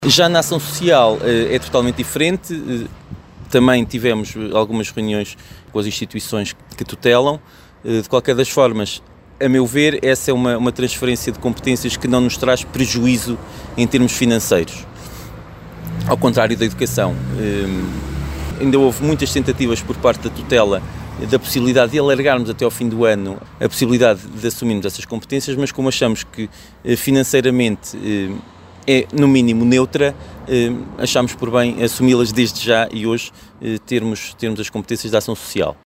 Já na ação social é totalmente diferente, também tivemos algumas reuniões com as instituições que tutelam. De qualquer das formas, a meu ver, essa é uma transferência de competências que não nos traz prejuízo em termos financeiros, ao contrário da educação. Ainda houve muitas tentativas por parte da tutela da possibilidade de alargarmos até ao fim do ano a possibilidade de assumirmos essas competências, mas como achamos que financeiramente é no mínimo neutra, achamos por bem assumi-las desde já e hoje termos as competências da ação social.